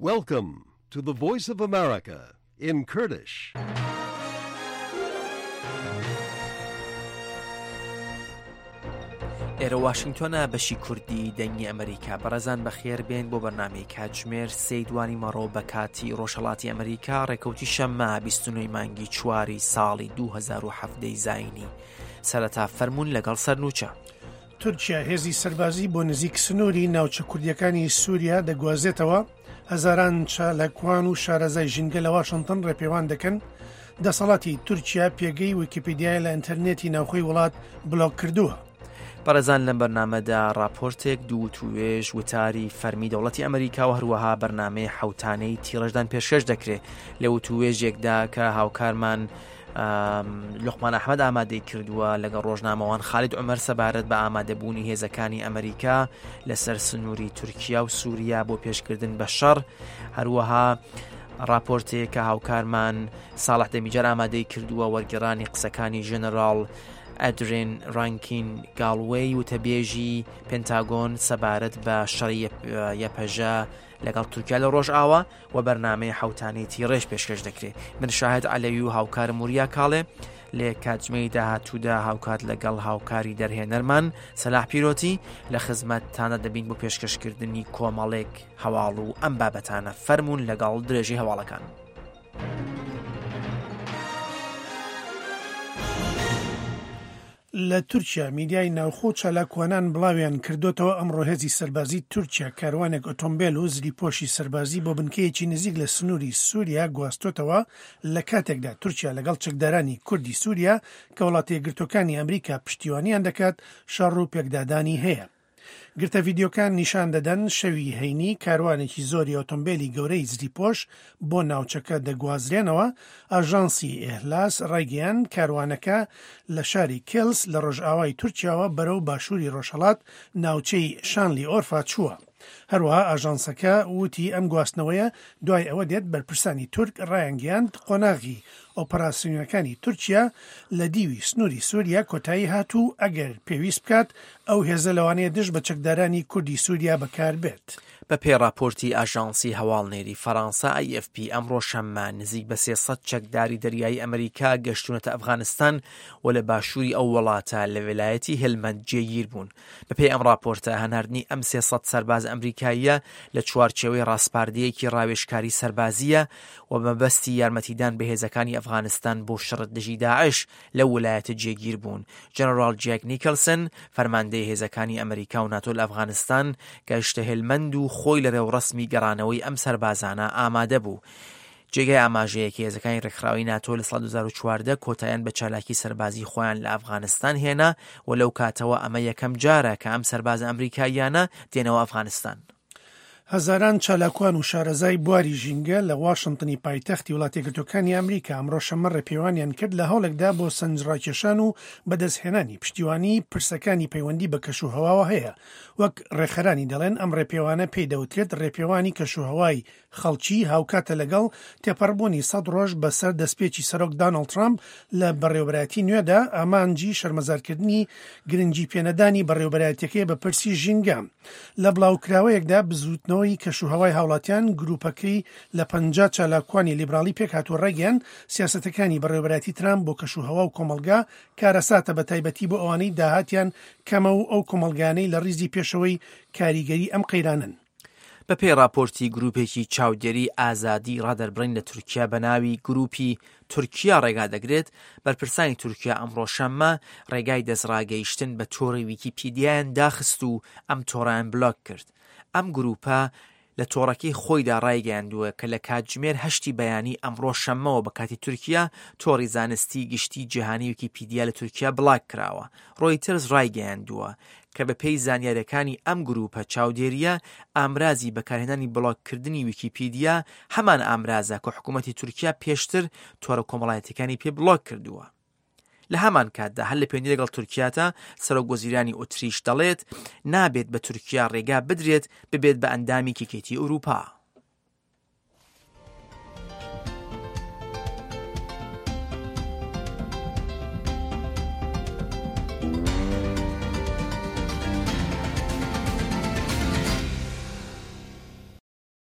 Welcome to the Voice of America in Kurdish. ئێرە واشنگتۆنە بەشی کوردی دەنگی ئەمریکا بەڕێزان بەخێر بێن بۆ بەرنامەی کاتژمێر سەیدوانی مەڕۆ بە کاتی ڕۆژهەڵاتی ئەمریکا ڕێکەوتی شەممە 29 مانگی چواری ساڵی 2017 زاینی سەرەتا فەرموون لەگەڵ سەرنووچە. تورکیا هێزی سەربازی بۆ نزیک سنووری ناوچە کوردیەکانی سووریا دەگوازێتەوە. هەزاران چالاکوان و شارەزای ژینگە لە واشنگتن ڕێپێوان دەکەن. دەسەڵاتی تورکیا پێگەی ویکیپیدیای لە ئینتەرنێتی ناوخۆی وڵات بڵۆک کردووە. بەڕێزان لەم بەرنامەدا راپۆرتێک دوو توێژ وتاری فەرمی دەوڵەتی ئەمریکا و هەروەها بەرنامەی حوتانەی تیڕەشدان پێشکەش دەکرێت لە وتوێژێکدا کە هاوکارمان لوقمان ئەحمەد ئامادەی کردووە لەگەڵ ڕۆژنامەوان خالید عومەر سەبارەت بە ئامادەبوونی هێزەکانی ئەمریکا لەسەر سنووری تورکیا و سووریا بۆ پێشکردن بە شەڕ، هەروەها راپۆرتێک کە هاوکارمان ساڵح دەمیجار ئامادەی کردووە وەرگێڕانی قسەکانی ژنەراڵ ئەدرین رانکین گاڵوەی وتەبێژی پێنتاگۆن سەبارەت بە شەڕی یەپەژە لەگەڵ تورکیا لە ڕۆژ ئاوە و بەرنامەی حوتانەی تیڕێژ پێشکەش دەکرێت. من شاهد عەلەوی و هاوکارم وریا کاڵێ لێ کاتژمەی داهاتوودا هاوکات لەگەڵ هاوکاری دەرهێنەرمان سەلاح پیرۆتی لە خزمەتتانە دەبین بۆ پێشکەشکردنی کۆمەڵێک هەواڵ و ئەم بابەتانە فەرموون لەگەڵ درێژی هەواڵەکان. لە تورکیا میدیای ناوخۆ چالاکوانان بڵاویان کردوتەوە ئەمڕۆ هێزی سەربازی تورکیا کاروانێک ئۆتۆمبیل و زریپۆشی سەربازی بۆ بنکەیەکی نزیک لە سنووری سووریا گواستۆتەوە لە کاتێکدا تورکیا لەگەڵ چەکدارانی کوردی سووریا کە وڵاتە یەکگرتوەکانی ئەمریکا پشتیوانیان دەکات شەڕ و پێکدادانی هەیە. گرتە ڤیدیۆکان نیشان دەدەن شەوی هەینی کاروانێکی زۆری ئۆتۆمبیلی گەورەی زریپۆش بۆ ناوچەکە دەگوازرێنەوە. ئاژانسی ئێهلاس ڕایگەیان کاروانەکە لە شاری کێلس لە ڕۆژئاوای تورکیاوە بەرەو باشووری ڕۆژهەڵات ناوچەی شانلی ئۆرفا چووە. هەروەها ئاژانسەکە وتی ئەم گواستنەوەیە دوای ئەوە دێت بەرپرسانی تورک ڕایانگەیاند قۆناغی ئۆپەراسیۆنەکانی تورکیا لە دیوی سنووری سووریا کۆتایی هاتوو ئەگەر پێویست بکات ئەو هێزە لەوانەیە دژ بە چەکدارانی کوردی سووریا بەکار بێت. بە پێ راپۆرتی ئاژانسی هەواڵنێری فەڕەنسا AFP ئەمڕۆ شەممە نزیک بە 300 چەکداری دەریایی ئەمریکا گەشتونەتە ئەفغانستان و لە باشووری ئەو وڵاتە لە ویلایەتی هێلمەند جێگیر بوون. بە پێی ئەم راپۆرتە هەناردنی ئەم 300 سەرباز ئەمریکاییە لە چوارچێوەی ڕاستپاردەیەکی ڕاوێژکاری سەربازیە و مەبەستی یارمەتیدان بە هێزەکانی ئەفغانستان بۆ شڕت دژی داعش لە ویلایەتە جێگیر بوون. جەنەڕال جێک نیکلسن فەرماندەی هێزەکانی ئەمریکا و ناتۆ لە ئەفغانستان گەشتە هێلمەند و خۆی لە ڕێوڕەسمی گەڕانەوەی ئەم سەربازانە ئامادە بوو. جێگای ئاماژەیەکی هێزەکانی ڕێکخراوی ناتۆ لە ساڵ 2014 کۆتاییان بە چالاکی سەربازی خۆیان لە ئەفغانستان هێنا و لەو کاتەوە ئەمە یەکەم جارە کە ئەم سەرباز ئەمریکاییانە دێنەوە ئەفغانستان. هەزاران چالاکوان و شارەزای بواری ژینگە لە واشنگتنی پایتەختی وڵاتە یەکگرتوەکانی ئەمریکا ئەمڕۆ شەممە ڕێپێوانیان کرد لە هەوڵێکدا بۆ سەنجڕاکێشان و بەدەستهێنانی پشتیوانی پرسەکانی پەیوەندی بە کەشوهەواوە هەیە. وەک ڕێخەرانی دەڵێن ئەم ڕێپێوانە پێی دەوترێت ڕێپێوانی کەشوهەوای خەڵکی هاوکاتە لەگەڵ تێپەڕبوونی 100 ڕۆژ بەسەر دەستپێکی سەرۆک دانەڵد ترامپ لە بەڕێوەبەرایەتی نوێدا ئامانجی شەرمەزارکردنی گرنگی پێنەدانی بەڕێوەبەرایەتەکەی بە پرسی ژینگە. لە بڵاوکراوەیەکدا بزوتنەوەی کەشوهەوای هاوڵاتیان گروپەکەی لە 50 چالاکوانی لیبرالی پێک هاتووە ڕێگەیان سیاسەتەکانی بەڕێوەبەرایەتی ترامپ بۆ کەشوهەوا و کۆمەلگا کارەساتە بە تایبەتی بۆ ئەوانەی داهاتیان کەمە و ئەو کۆمەلگانەی لە ڕیزی پێشەوەی کاریگەری ئەم قەیرانن. بە پێی راپۆرتی گروپێکی چاودێری ئازادی ڕادەربڕین لە تورکیا بە ناوی گروپی تورکیا ڕێگا دەگرێت، بەرپرسانی تورکیا ئەمڕۆ شەممە ڕێگای دەستڕاگەیشتن بە تۆڕی ویکیپیدیایان داخست و ئەم تۆڕیان بلۆک کرد. ئەم گروپە لە تۆڕەکەی خۆیدا ڕایگەیاندووە کە لە کاتژمێر 8 بەیانی ئەمڕۆ شەممەوە بە کاتی تورکیا تۆڕی زانستی گشتی جیهانی ویکیپیدیا لە تورکیا بڵاک کراوە. ڕۆیترز ڕایگەیاندووە کە بە پێی زانیاریەکانی ئەم گروپە چاودێریە ئامرازی بەکارهێنانی بڵۆککردنی ویکیپیدیا هەمان ئامرازە کە حکوومەتی تورکیا پێشتر تۆڕە کۆمەڵایەتەکانی پێ بڵۆک کردووە. لە هەمان کاتدا هەر لە پەیوەندی لەگەڵ تورکیاتە سەرۆکوەزیرانی ئۆتریش دەڵێت نابێت بە تورکیا ڕێگا بدرێت ببێت بە ئەندامی کێکێتی ئەوروپا.